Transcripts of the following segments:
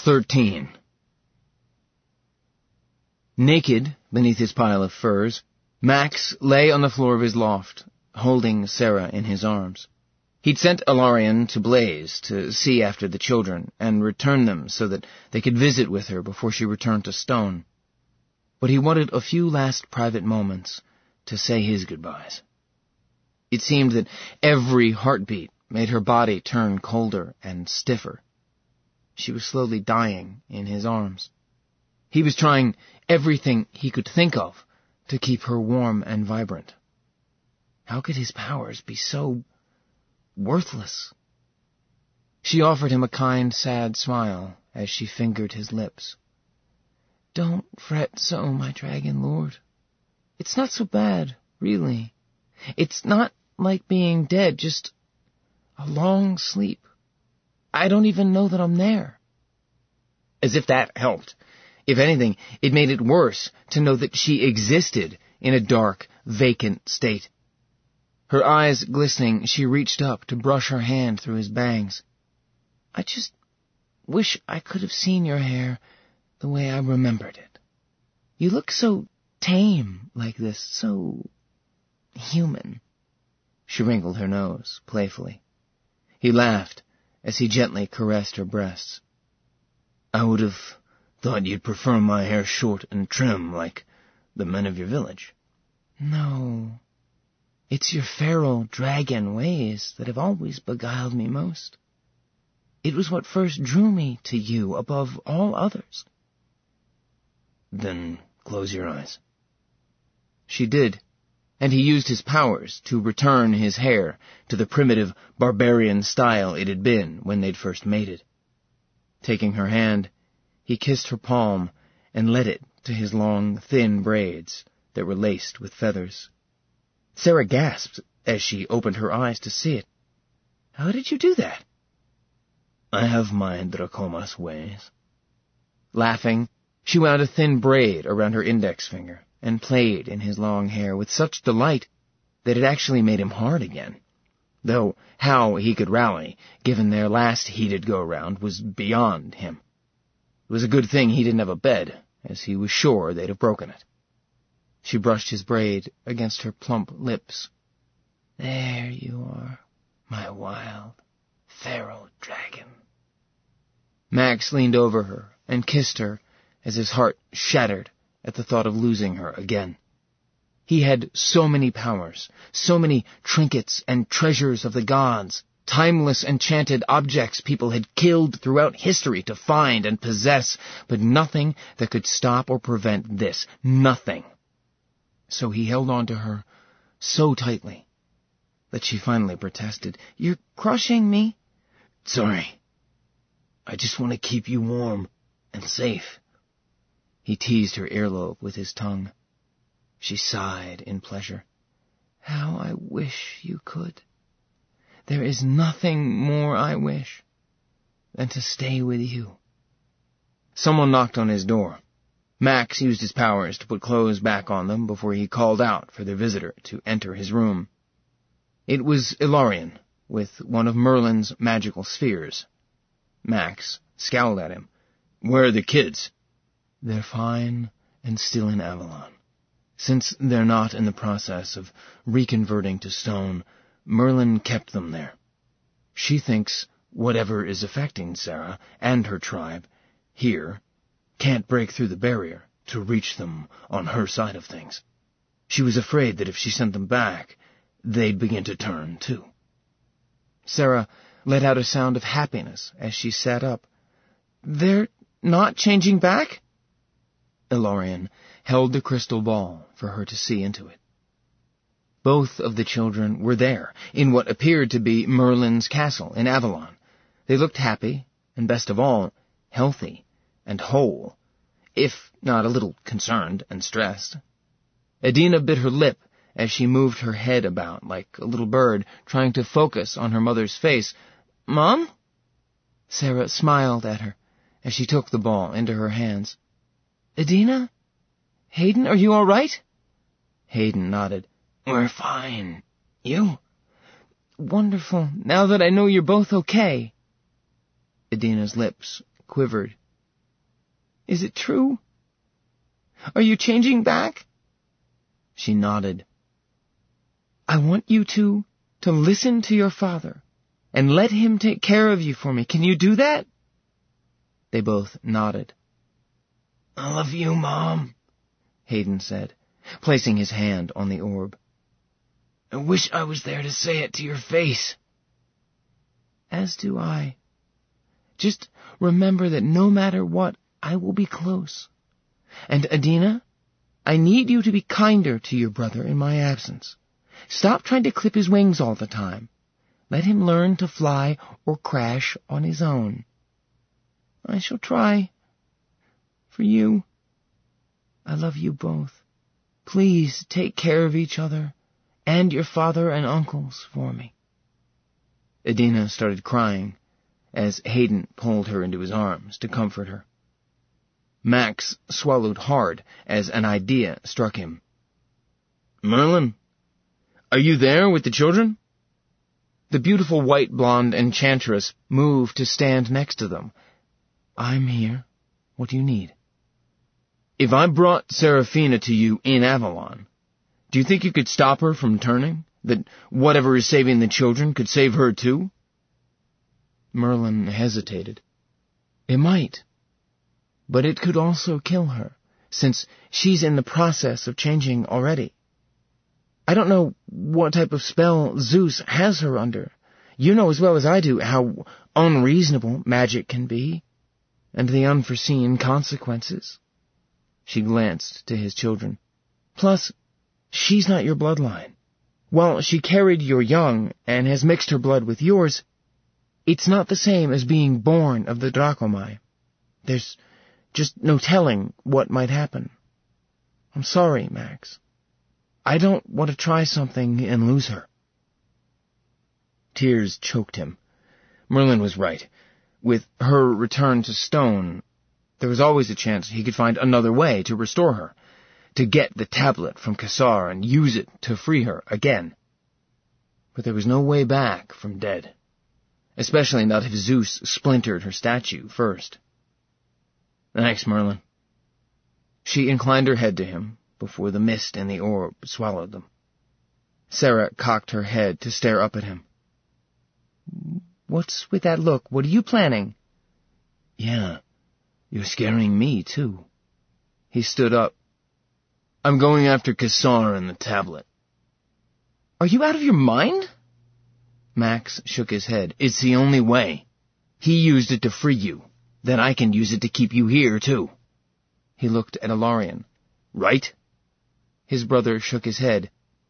13. Naked beneath his pile of furs, Max lay on the floor of his loft, holding Sarah in his arms. He'd sent Ilarion to Blaze to see after the children and return them so that they could visit with her before she returned to Stone. But he wanted a few last private moments to say his goodbyes. It seemed that every heartbeat made her body turn colder and stiffer. She was slowly dying in his arms. He was trying everything he could think of to keep her warm and vibrant. How could his powers be so worthless? She offered him a kind, sad smile as she fingered his lips. "Don't fret so, my dragon lord. It's not so bad, really. It's not like being dead, just a long sleep. I don't even know that I'm there." As if that helped. If anything, it made it worse to know that she existed in a dark, vacant state. Her eyes glistening, she reached up to brush her hand through his bangs. "I just wish I could have seen your hair the way I remembered it. You look so tame like this, so human." She wrinkled her nose playfully. He laughed as he gently caressed her breasts. "I would have thought you'd prefer my hair short and trim like the men of your village." "No, it's your feral dragon ways that have always beguiled me most. It was what first drew me to you above all others." "Then close your eyes." She did, and he used his powers to return his hair to the primitive barbarian style it had been when they'd first mated. Taking her hand, he kissed her palm and led it to his long, thin braids that were laced with feathers. Sarah gasped as she opened her eyes to see it. "How did you do that?" "I have my Dracomas ways." Laughing, she wound a thin braid around her index finger and played in his long hair with such delight that it actually made him hard again. Though how he could rally, given their last heated go-round, was beyond him. It was a good thing he didn't have a bed, as he was sure they'd have broken it. She brushed his braid against her plump lips. "There you are, my wild, feral dragon." Max leaned over her and kissed her as his heart shattered at the thought of losing her again. He had so many powers, so many trinkets and treasures of the gods, timeless enchanted objects people had killed throughout history to find and possess, but nothing that could stop or prevent this, nothing. So he held on to her so tightly that she finally protested. "You're crushing me." "Sorry. I just want to keep you warm and safe." He teased her earlobe with his tongue. She sighed in pleasure. "How I wish you could. There is nothing more I wish than to stay with you." Someone knocked on his door. Max used his powers to put clothes back on them before he called out for their visitor to enter his room. It was Ilarion, with one of Merlin's magical spheres. Max scowled at him. "Where are the kids?" "They're fine and still in Avalon. Since they're not in the process of reconverting to stone, Merlin kept them there. She thinks whatever is affecting Sarah and her tribe here can't break through the barrier to reach them on her side of things. She was afraid that if she sent them back, they'd begin to turn, too." Sarah let out a sound of happiness as she sat up. "They're not changing back?" Ilarion held the crystal ball for her to see into it. Both of the children were there, in what appeared to be Merlin's castle in Avalon. They looked happy, and best of all, healthy and whole, if not a little concerned and stressed. Adina bit her lip as she moved her head about like a little bird, trying to focus on her mother's face. "Mom?" Sarah smiled at her as she took the ball into her hands. "Adina? Hayden, are you all right?" Hayden nodded. "We're fine. You?" "Wonderful, now that I know you're both okay." Adina's lips quivered Is it true? Are you changing back? She nodded. I want you to listen to your father and let him take care of you for me. Can you do that? They both nodded. I love you, Mom, Hayden said, placing his hand on the orb. I wish I was there to say it to your face. As do I. Just remember that no matter what, I will be close. And Adina, I need you to be kinder to your brother in my absence. Stop trying to clip his wings all the time. Let him learn to fly or crash on his own. I shall try. For you. I love you both. Please take care of each other and your father and uncles for me. Adina started crying as Hayden pulled her into his arms to comfort her. Max swallowed hard as an idea struck him. Merlin, are you there with the children? The beautiful white-blonde enchantress moved to stand next to them. I'm here. What do you need? If I brought Seraphina to you in Avalon, do you think you could stop her from turning? That whatever is saving the children could save her too? Merlin hesitated. It might. But it could also kill her, since she's in the process of changing already. I don't know what type of spell Zeus has her under. You know as well as I do how unreasonable magic can be, and the unforeseen consequences. She glanced to his children. Plus, she's not your bloodline. While she carried your young and has mixed her blood with yours, it's not the same as being born of the Dracomai. There's just no telling what might happen. I'm sorry, Max. I don't want to try something and lose her. Tears choked him. Merlin was right. With her return to stone, there was always a chance he could find another way to restore her, to get the tablet from Kassar and use it to free her again. But there was no way back from dead, especially not if Zeus splintered her statue first. Thanks, Merlin. She inclined her head to him before the mist in the orb swallowed them. Sarah cocked her head to stare up at him. What's with that look? What are you planning? Yeah, you're scaring me, too. He stood up. I'm going after Kassar and the tablet. Are you out of your mind? Max shook his head. It's the only way. He used it to free you. Then I can use it to keep you here, too. He looked at Ilarion. Right? His brother shook his head.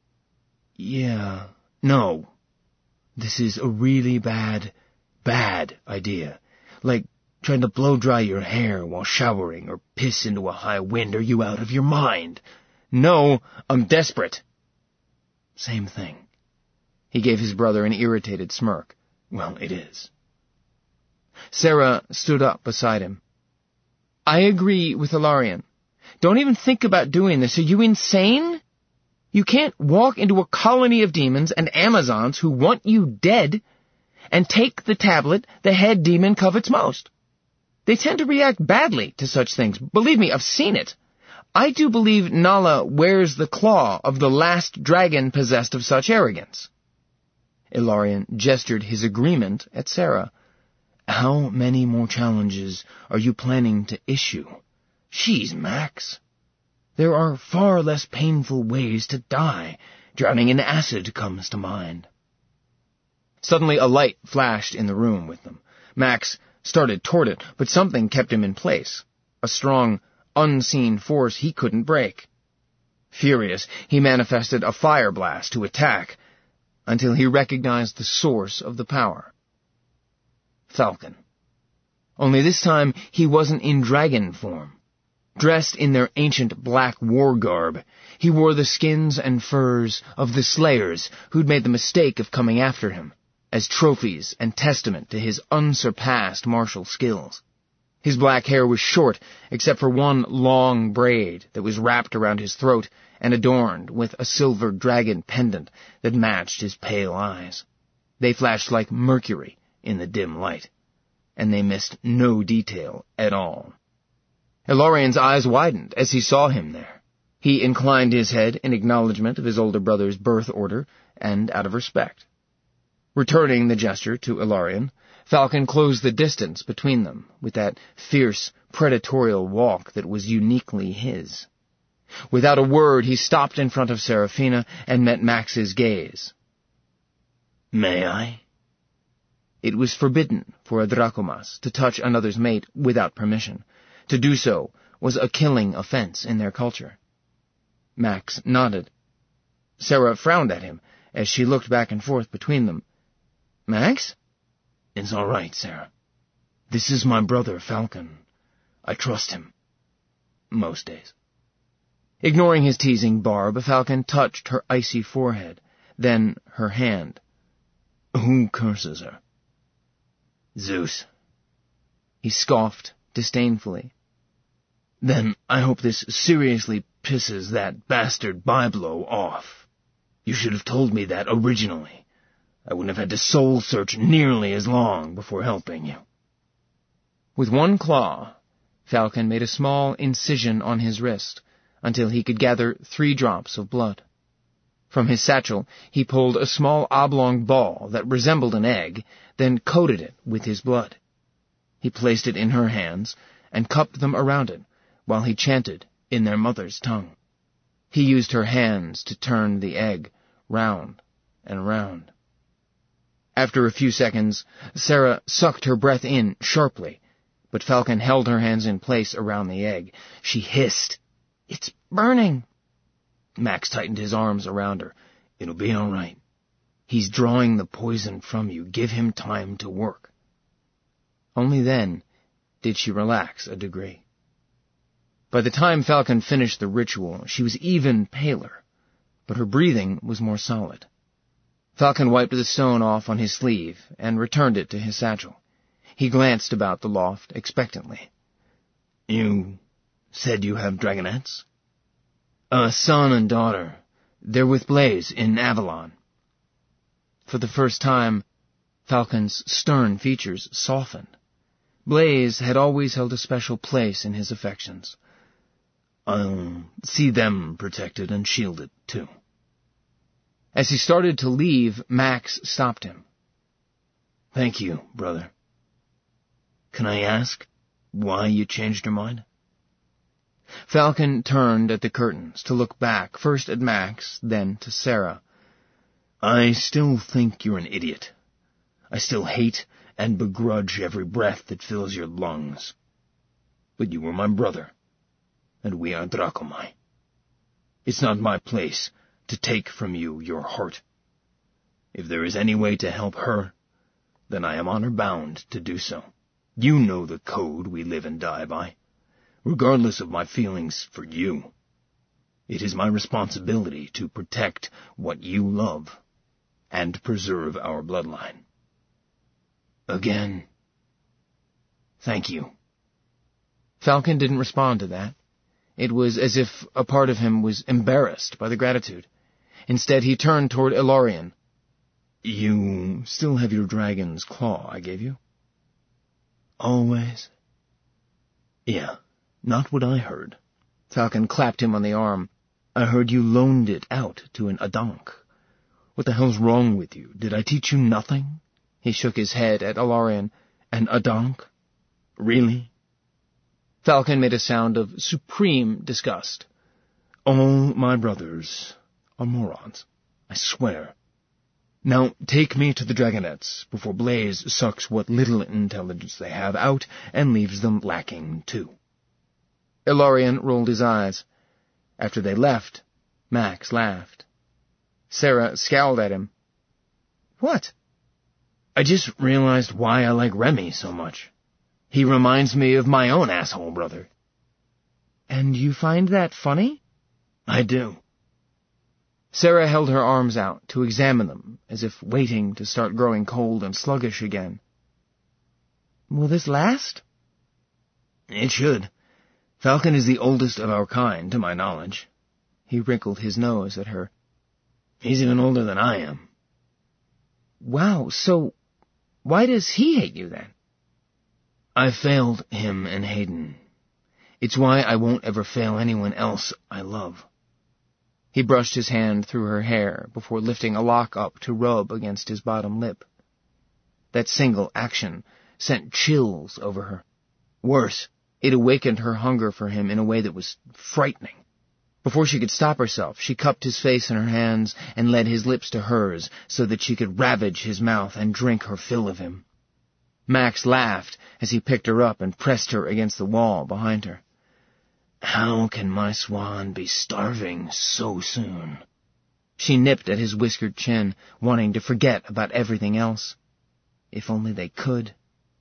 Yeah, no. This is a really bad idea. Like trying to blow-dry your hair while showering or piss into a high wind. Are you out of your mind? No, I'm desperate. Same thing. He gave his brother an irritated smirk. Well, it is. Sarah stood up beside him. I agree with Ilarion. Don't even think about doing this. Are you insane? You can't walk into a colony of demons and Amazons who want you dead and take the tablet the head demon covets most. They tend to react badly to such things. Believe me, I've seen it. I do believe Nala wears the claw of the last dragon possessed of such arrogance. Ilarion gestured his agreement at Sarah. How many more challenges are you planning to issue? Jeez, Max. There are far less painful ways to die. Drowning in acid comes to mind. Suddenly a light flashed in the room with them. Max started toward it, but something kept him in place. A strong, unseen force he couldn't break. Furious, he manifested a fire blast to attack, until he recognized the source of the power. Falcon. Only this time he wasn't in dragon form. Dressed in their ancient black war garb, he wore the skins and furs of the slayers who'd made the mistake of coming after him, as trophies and testament to his unsurpassed martial skills. His black hair was short, except for one long braid that was wrapped around his throat and adorned with a silver dragon pendant that matched his pale eyes. They flashed like mercury in the dim light, and they missed no detail at all. Elorion's eyes widened as he saw him there. He inclined his head in acknowledgment of his older brother's birth order and out of respect. Returning the gesture to Elorion, Falcon closed the distance between them with that fierce, predatorial walk that was uniquely his. Without a word, he stopped in front of Seraphina and met Max's gaze. "May I?" It was forbidden for a Dracomas to touch another's mate without permission. To do so was a killing offense in their culture. Max nodded. Sarah frowned at him as she looked back and forth between them. "Max?" "It's all right, Sarah. This is my brother, Falcon. I trust him. Most days." Ignoring his teasing barb, Falcon touched her icy forehead, then her hand. "Who curses her?" "Zeus." He scoffed disdainfully. "Then I hope this seriously pisses that bastard Byblo off. You should have told me that originally. I wouldn't have had to soul-search nearly as long before helping you." With one claw, Falcon made a small incision on his wrist until he could gather 3 drops of blood. From his satchel, he pulled a small oblong ball that resembled an egg, then coated it with his blood. He placed it in her hands and cupped them around it while he chanted in their mother's tongue. He used her hands to turn the egg round and round. After a few seconds, Sarah sucked her breath in sharply, but Falcon held her hands in place around the egg. She hissed, "It's burning!" Max tightened his arms around her. "It'll be all right. He's drawing the poison from you. Give him time to work." Only then did she relax a degree. By the time Falcon finished the ritual, she was even paler, but her breathing was more solid. Falcon wiped the stone off on his sleeve and returned it to his satchel. He glanced about the loft expectantly. "You said you have dragonettes?" "A son and daughter. They're with Blaze in Avalon." For the first time, Falcon's stern features softened. Blaze had always held a special place in his affections. "I'll see them protected and shielded, too." As he started to leave, Max stopped him. "Thank you, brother. Can I ask why you changed your mind?" Falcon turned at the curtains to look back, first at Max, then to Sarah. "I still think you're an idiot. I still hate and begrudge every breath that fills your lungs. But you were my brother, and we are Dracomai. It's not my place to take from you your heart. If there is any way to help her, then I am honor-bound to do so. You know the code we live and die by. Regardless of my feelings for you, it is my responsibility to protect what you love and preserve our bloodline. Again, thank you." Falcon didn't respond to that. It was as if a part of him was embarrassed by the gratitude. Instead, he turned toward Elorion. "You still have your dragon's claw I gave you?" "Always?" "Yeah, not what I heard." Falcon clapped him on the arm. "I heard you loaned it out to an Adank. What the hell's wrong with you? Did I teach you nothing?" He shook his head at Elorion. "An Adank? Really?" Falcon made a sound of supreme disgust. "All my brothers are morons, I swear. Now take me to the dragonettes before Blaze sucks what little intelligence they have out and leaves them lacking, too." Elorion rolled his eyes. After they left, Max laughed. Sarah scowled at him. "What?" "I just realized why I like Remy so much. He reminds me of my own asshole brother." "And you find that funny?" "I do." Sarah held her arms out to examine them, as if waiting to start growing cold and sluggish again. "Will this last?" "It should. Falcon is the oldest of our kind, to my knowledge." He wrinkled his nose at her. "He's even older than I am." "Wow, so why does he hate you, then?" "I failed him and Hayden. It's why I won't ever fail anyone else I love. He brushed his hand through her hair before lifting a lock up to rub against his bottom lip. That single action sent chills over her. Worse, it awakened her hunger for him in a way that was frightening. Before she could stop herself, she cupped his face in her hands and led his lips to hers so that she could ravage his mouth and drink her fill of him. Max laughed as he picked her up and pressed her against the wall behind her. How can my swan be starving so soon? She nipped at his whiskered chin, wanting to forget about everything else. If only they could.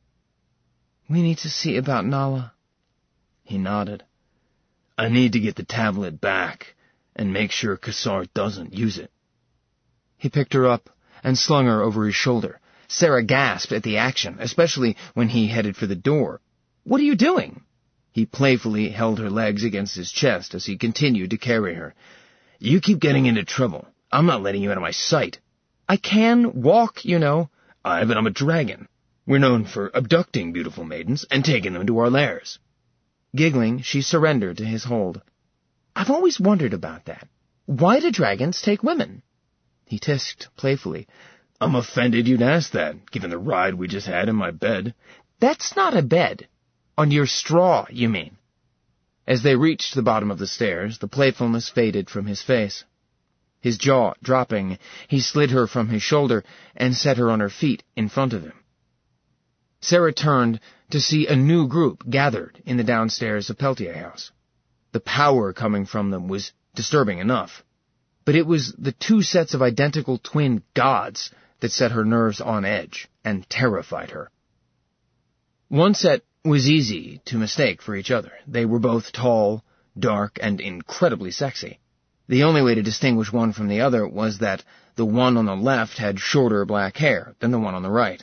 We need to see about Nala. He nodded. I need to get the tablet back and make sure Cassar doesn't use it. He picked her up and slung her over his shoulder. Sarah gasped at the action, especially when he headed for the door. What are you doing? He playfully held her legs against his chest as he continued to carry her. You keep getting into trouble. I'm not letting you out of my sight. I can walk, you know. But I'm a dragon. We're known for abducting beautiful maidens and taking them to our lairs. Giggling, she surrendered to his hold. I've always wondered about that. Why do dragons take women? He tisked playfully. I'm offended you'd ask that, given the ride we just had in my bed. That's not a bed. On your straw, you mean. As they reached the bottom of the stairs, the playfulness faded from his face. His jaw dropping, he slid her from his shoulder and set her on her feet in front of him. Sarah turned to see a new group gathered in the downstairs of Peltier House. The power coming from them was disturbing enough, but it was the two sets of identical twin gods that set her nerves on edge and terrified her. One set was easy to mistake for each other. They were both tall, dark, and incredibly sexy. The only way to distinguish one from the other was that the one on the left had shorter black hair than the one on the right.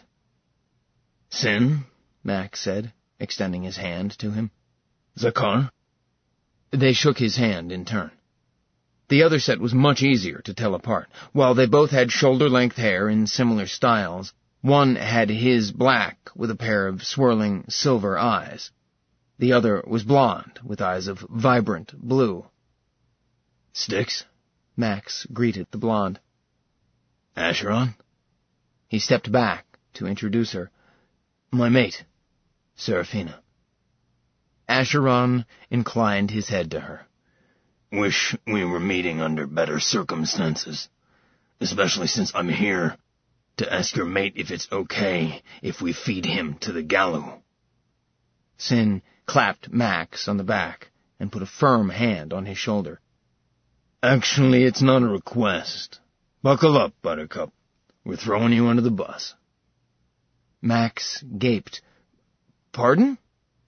Sin, Max said, extending his hand to him. Zakar? They shook his hand in turn. The other set was much easier to tell apart. While they both had shoulder-length hair in similar styles, one had his black with a pair of swirling silver eyes. The other was blonde with eyes of vibrant blue. Styx? Max greeted the blonde. Acheron? He stepped back to introduce her. My mate, Seraphina. Acheron inclined his head to her. Wish we were meeting under better circumstances, especially since I'm here to ask your mate if it's okay if we feed him to the Gallo. Sin clapped Max on the back and put a firm hand on his shoulder. Actually, it's not a request. Buckle up, Buttercup. We're throwing you under the bus. Max gaped. Pardon?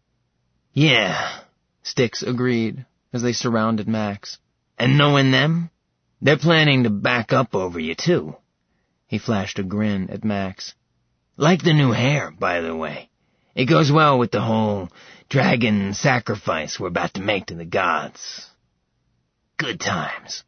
Yeah, Styx agreed as they surrounded Max. And knowing them, they're planning to back up over you, too. He flashed a grin at Max. Like the new hair, by the way. It goes well with the whole dragon sacrifice we're about to make to the gods. Good times.